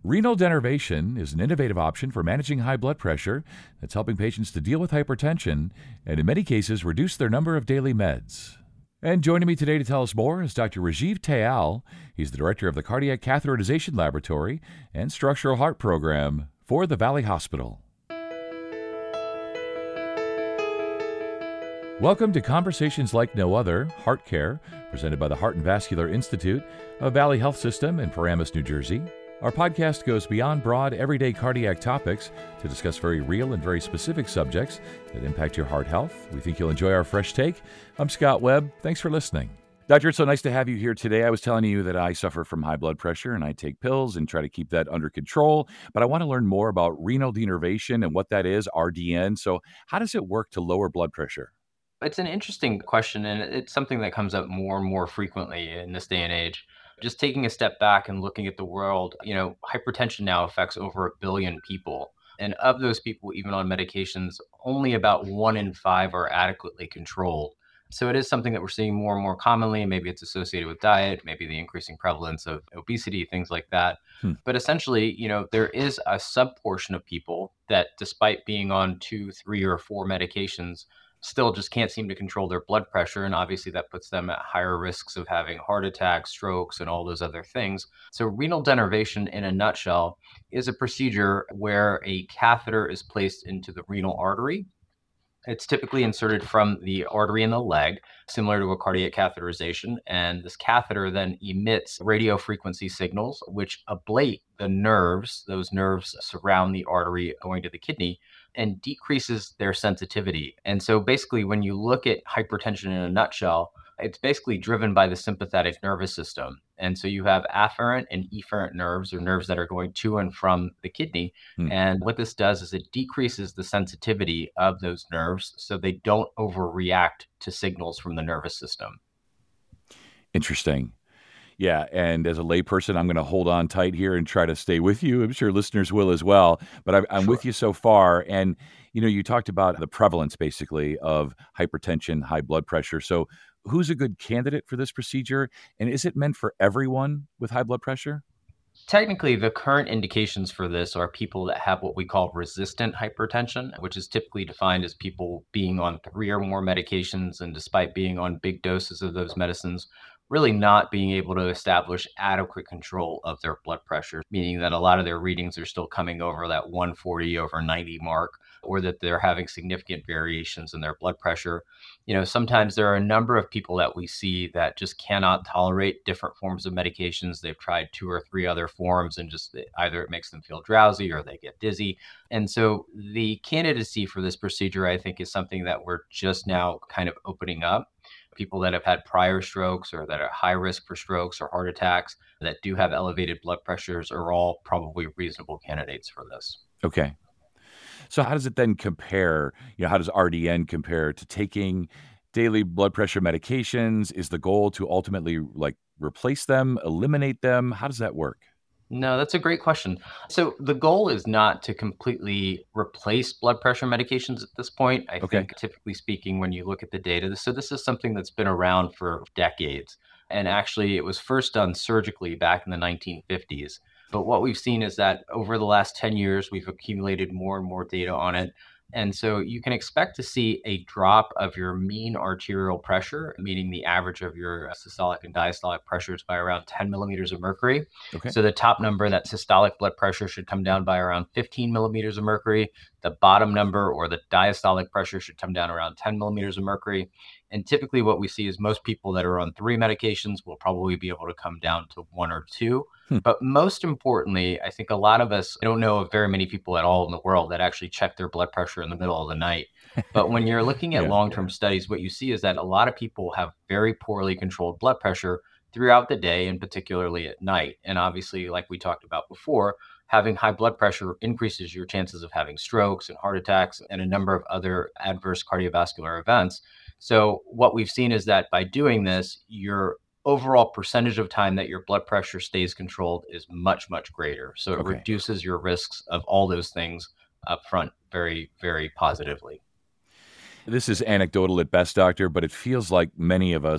Renal denervation is an innovative option for managing high blood pressure that's helping patients to deal with hypertension and, in many cases, reduce their number of daily meds. And joining me today to tell us more is Dr. Rajiv Tayal. He's the director of the Cardiac Catheterization Laboratory and Structural Heart Program for the Valley Hospital. Welcome to Conversations Like No Other, Heart Care, presented by the Heart and Vascular Institute of Valley Health System in Paramus, New Jersey. Our podcast goes beyond broad, everyday cardiac topics to discuss very real and very specific subjects that impact your heart health. We think you'll enjoy our fresh take. I'm Scott Webb. Thanks for listening. Doctor, it's so nice to have you here today. I was telling you that I suffer from high blood pressure and I take pills and try to keep that under control, but I want to learn more about renal denervation and what that is, RDN. So how does it work to lower blood pressure? It's an interesting question, and it's something that comes up more and more frequently in this day and age. Just taking a step back and looking at the world, hypertension now affects over 1 billion people. And of those people, even on medications, only about 1 in 5 are adequately controlled. So it is something that we're seeing more and more commonly. Maybe it's associated with diet, maybe the increasing prevalence of obesity, things like that. But essentially, there is a subportion of people that, despite being on 2, 3, or 4 medications, still just can't seem to control their blood pressure. And obviously that puts them at higher risks of having heart attacks, strokes, and all those other things. So renal denervation, in a nutshell, is a procedure where a catheter is placed into the renal artery. It's typically inserted from the artery in the leg, similar to a cardiac catheterization. And this catheter then emits radio frequency signals, which ablate the nerves. Those nerves surround the artery going to the kidney, and decreases their sensitivity. And so basically, when you look at hypertension in a nutshell, it's basically driven by the sympathetic nervous system. And so you have afferent and efferent nerves, or nerves that are going to and from the kidney. And what this does is it decreases the sensitivity of those nerves so they don't overreact to signals from the nervous system. Interesting. Yeah, and as a layperson, I'm going to hold on tight here and try to stay with you. I'm sure listeners will as well, but I'm Sure. with you so far. And, you talked about the prevalence, basically, of hypertension, high blood pressure. So who's a good candidate for this procedure? And is it meant for everyone with high blood pressure? Technically, the current indications for this are people that have what we call resistant hypertension, which is typically defined as people being on 3 or more medications, and despite being on big doses of those medicines, really not being able to establish adequate control of their blood pressure, meaning that a lot of their readings are still coming over that 140/90 mark, or that they're having significant variations in their blood pressure. Sometimes there are a number of people that we see that just cannot tolerate different forms of medications. They've tried 2 or 3 other forms, and just either it makes them feel drowsy or they get dizzy. And so the candidacy for this procedure, I think, is something that we're just now kind of opening up. People that have had prior strokes, or that are high risk for strokes or heart attacks, that do have elevated blood pressures, are all probably reasonable candidates for this. Okay. So how does it then compare? How does RDN compare to taking daily blood pressure medications? Is the goal to ultimately replace them, eliminate them? How does that work? No, that's a great question. So the goal is not to completely replace blood pressure medications at this point. I Okay. think, typically speaking, when you look at the data, so this is something that's been around for decades. And actually, it was first done surgically back in the 1950s. But what we've seen is that over the last 10 years, we've accumulated more and more data on it. And so you can expect to see a drop of your mean arterial pressure, meaning the average of your systolic and diastolic pressures, by around 10 millimeters of mercury. Okay. So the top number, that systolic blood pressure, should come down by around 15 millimeters of mercury. The bottom number, or the diastolic pressure, should come down around 10 millimeters of mercury. And typically what we see is most people that are on 3 medications will probably be able to come down to 1 or 2. But most importantly, I think a lot of us, I don't know of very many people at all in the world that actually check their blood pressure in the middle of the night. But when you're looking at Yeah. long-term studies, what you see is that a lot of people have very poorly controlled blood pressure throughout the day, and particularly at night. And obviously, like we talked about before, having high blood pressure increases your chances of having strokes and heart attacks and a number of other adverse cardiovascular events. So what we've seen is that by doing this, your overall percentage of time that your blood pressure stays controlled is much, much greater. So it Okay. reduces your risks of all those things up front very, very positively. This is anecdotal at best, doctor, but it feels like many of us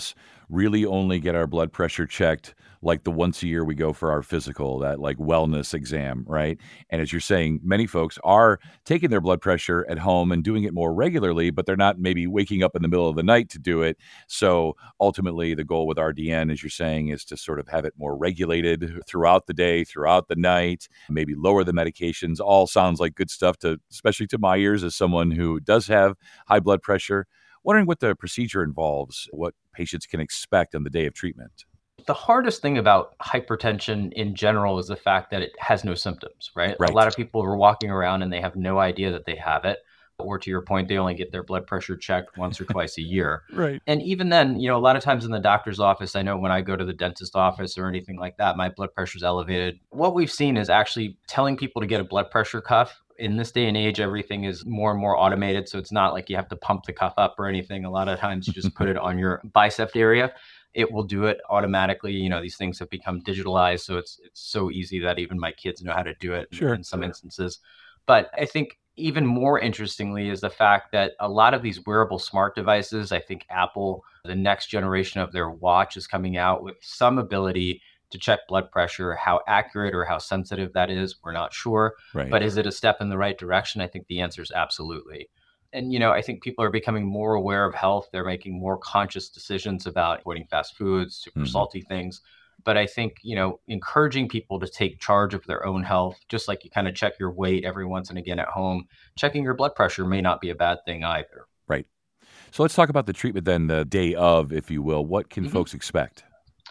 really only get our blood pressure checked like the once a year we go for our physical, that like wellness exam, right? And as you're saying, many folks are taking their blood pressure at home and doing it more regularly, but they're not maybe waking up in the middle of the night to do it. So ultimately, the goal with RDN, as you're saying, is to sort of have it more regulated throughout the day, throughout the night, maybe lower the medications. All sounds like good stuff to, especially to my ears as someone who does have high blood pressure. Wondering what the procedure involves, what patients can expect on the day of treatment. The hardest thing about hypertension in general is the fact that it has no symptoms, right? A Right. lot of people are walking around and they have no idea that they have it. Or to your point, they only get their blood pressure checked once or twice a year. Right. And even then, a lot of times in the doctor's office, I know when I go to the dentist office or anything like that, my blood pressure's elevated. What we've seen is actually telling people to get a blood pressure cuff. In this day and age, everything is more and more automated. So it's not like you have to pump the cuff up or anything. A lot of times you just put it on your bicep area. It will do it automatically. These things have become digitalized. So it's so easy that even my kids know how to do it Sure. in some instances. But I think even more interestingly is the fact that a lot of these wearable smart devices, I think Apple, the next generation of their watch is coming out with some ability to check blood pressure. How accurate or how sensitive that is, we're not sure. Right. But is it a step in the right direction? I think the answer is absolutely. And, I think people are becoming more aware of health. They're making more conscious decisions about avoiding fast foods, super Mhm. salty things. But I think, encouraging people to take charge of their own health, just like you kind of check your weight every once and again at home, checking your blood pressure may not be a bad thing either. Right. So let's talk about the treatment then, the day of, if you will. What can Mhm. folks expect?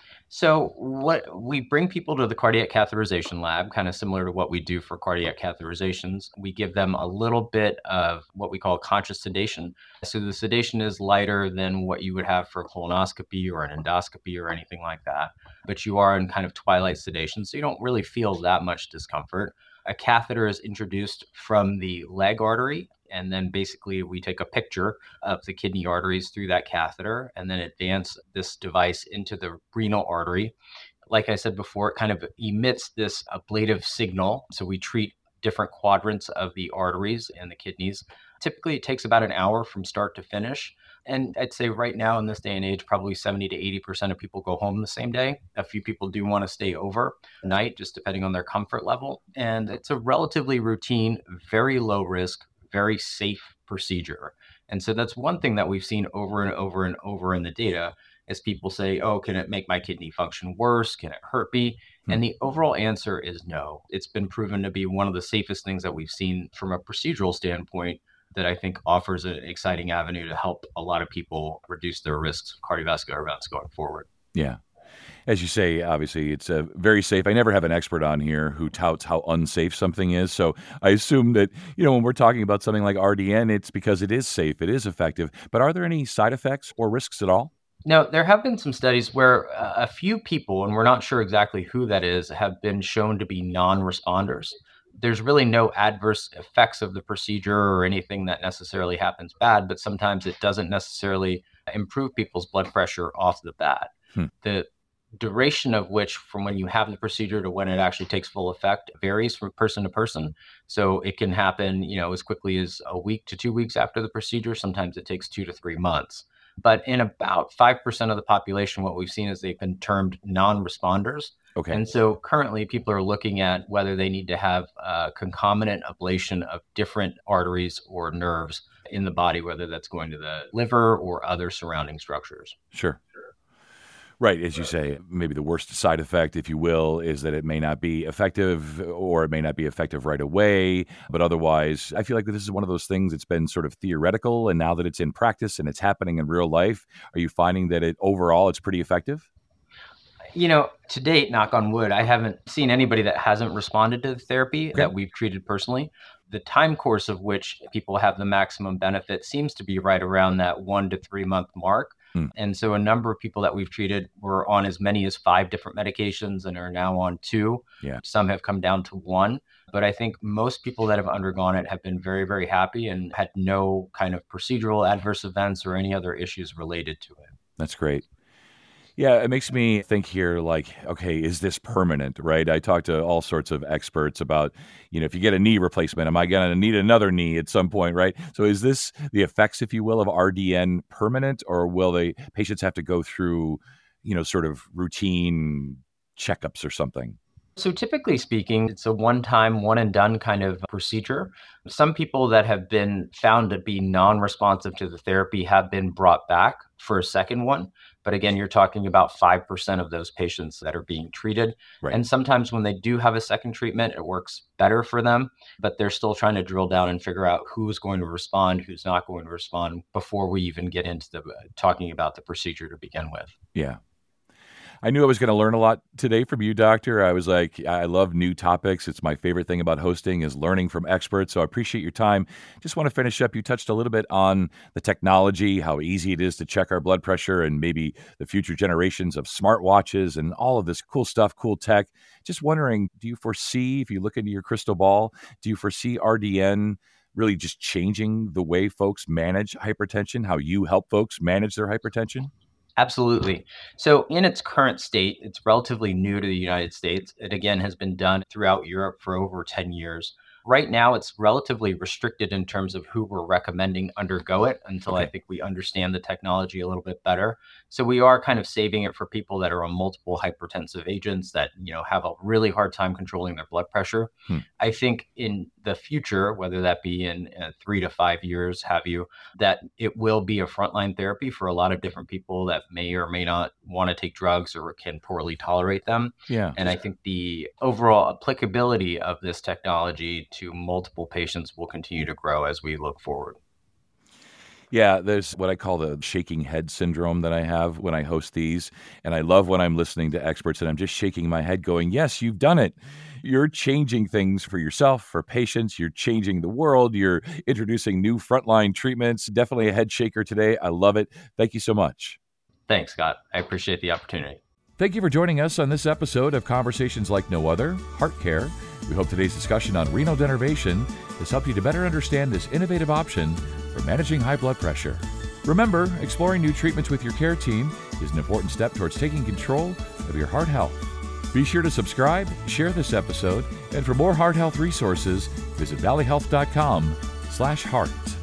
So what we bring people to the cardiac catheterization lab, kind of similar to what we do for cardiac catheterizations. We give them a little bit of what we call conscious sedation. So the sedation is lighter than what you would have for a colonoscopy or an endoscopy or anything like that. But you are in kind of twilight sedation, so you don't really feel that much discomfort. A catheter is introduced from the leg artery, and then basically we take a picture of the kidney arteries through that catheter and then advance this device into the renal artery. Like I said before, it kind of emits this ablative signal. So we treat different quadrants of the arteries and the kidneys. Typically, it takes about an hour from start to finish. And I'd say right now in this day and age, probably 70 to 80% of people go home the same day. A few people do want to stay over night, just depending on their comfort level. And it's a relatively routine, very low risk, very safe procedure. And so that's one thing that we've seen over and over and over in the data is people say, oh, can it make my kidney function worse? Can it hurt me? Hmm. And the overall answer is no. It's been proven to be one of the safest things that we've seen from a procedural standpoint that I think offers an exciting avenue to help a lot of people reduce their risks of cardiovascular events going forward. Yeah. As you say, obviously, it's very safe. I never have an expert on here who touts how unsafe something is. So I assume that, when we're talking about something like RDN, it's because it is safe, it is effective. But are there any side effects or risks at all? Now, there have been some studies where a few people, and we're not sure exactly who that is, have been shown to be non responders. There's really no adverse effects of the procedure or anything that necessarily happens bad, but sometimes it doesn't necessarily improve people's blood pressure off the bat. Hmm. The duration of which, from when you have the procedure to when it actually takes full effect, varies from person to person. So it can happen, as quickly as a week to 2 weeks after the procedure. Sometimes it takes 2 to 3 months. But in about 5% of the population, what we've seen is they've been termed non-responders. Okay. And so currently people are looking at whether they need to have concomitant ablation of different arteries or nerves in the body, whether that's going to the liver or other surrounding structures. Sure. Right. As you say, maybe the worst side effect, if you will, is that it may not be effective or it may not be effective right away. But otherwise, I feel like this is one of those things that's been sort of theoretical. And now that it's in practice and it's happening in real life, are you finding that overall it's pretty effective? To date, knock on wood, I haven't seen anybody that hasn't responded to the therapy Okay. that we've treated personally. The time course of which people have the maximum benefit seems to be right around that 1 to 3 month mark. Hmm. And so a number of people that we've treated were on as many as 5 different medications and are now on two. Yeah. Some have come down to one. But I think most people that have undergone it have been very, very happy and had no kind of procedural adverse events or any other issues related to it. That's great. Yeah, it makes me think here like, okay, is this permanent, right? I talk to all sorts of experts about, if you get a knee replacement, am I going to need another knee at some point, right? So is this the effects, if you will, of RDN permanent, or will the patients have to go through, sort of routine checkups or something? So typically speaking, it's a one-time, one and done kind of procedure. Some people that have been found to be non-responsive to the therapy have been brought back for a second one. But again, you're talking about 5% of those patients that are being treated. Right. And sometimes when they do have a second treatment, it works better for them, but they're still trying to drill down and figure out who's going to respond, who's not going to respond before we even get into the talking about the procedure to begin with. Yeah. I knew I was going to learn a lot today from you, Doctor. I was like, I love new topics. It's my favorite thing about hosting is learning from experts. So I appreciate your time. Just want to finish up. You touched a little bit on the technology, how easy it is to check our blood pressure, and maybe the future generations of smartwatches and all of this cool stuff, cool tech. Just wondering, do you foresee, if you look into your crystal ball, do you foresee RDN really just changing the way folks manage hypertension, how you help folks manage their hypertension? Absolutely. So, in its current state, it's relatively new to the United States. It again has been done throughout Europe for over 10 years. Right now, it's relatively restricted in terms of who we're recommending undergo it until I Okay. think we understand the technology a little bit better. So, we are kind of saving it for people that are on multiple hypertensive agents that, have a really hard time controlling their blood pressure. Hmm. I think in the future, whether that be in 3 to 5 years, have you, that it will be a frontline therapy for a lot of different people that may or may not want to take drugs or can poorly tolerate them. Yeah. And I think the overall applicability of this technology to multiple patients will continue to grow as we look forward. Yeah, there's what I call the shaking head syndrome that I have when I host these. And I love when I'm listening to experts and I'm just shaking my head going, yes, you've done it. You're changing things for yourself, for patients. You're changing the world. You're introducing new frontline treatments. Definitely a head shaker today. I love it. Thank you so much. Thanks, Scott. I appreciate the opportunity. Thank you for joining us on this episode of Conversations Like No Other, Heart Care. We hope today's discussion on renal denervation has helped you to better understand this innovative option for managing high blood pressure. Remember, exploring new treatments with your care team is an important step towards taking control of your heart health. Be sure to subscribe, share this episode, and for more heart health resources, visit valleyhealth.com/heart.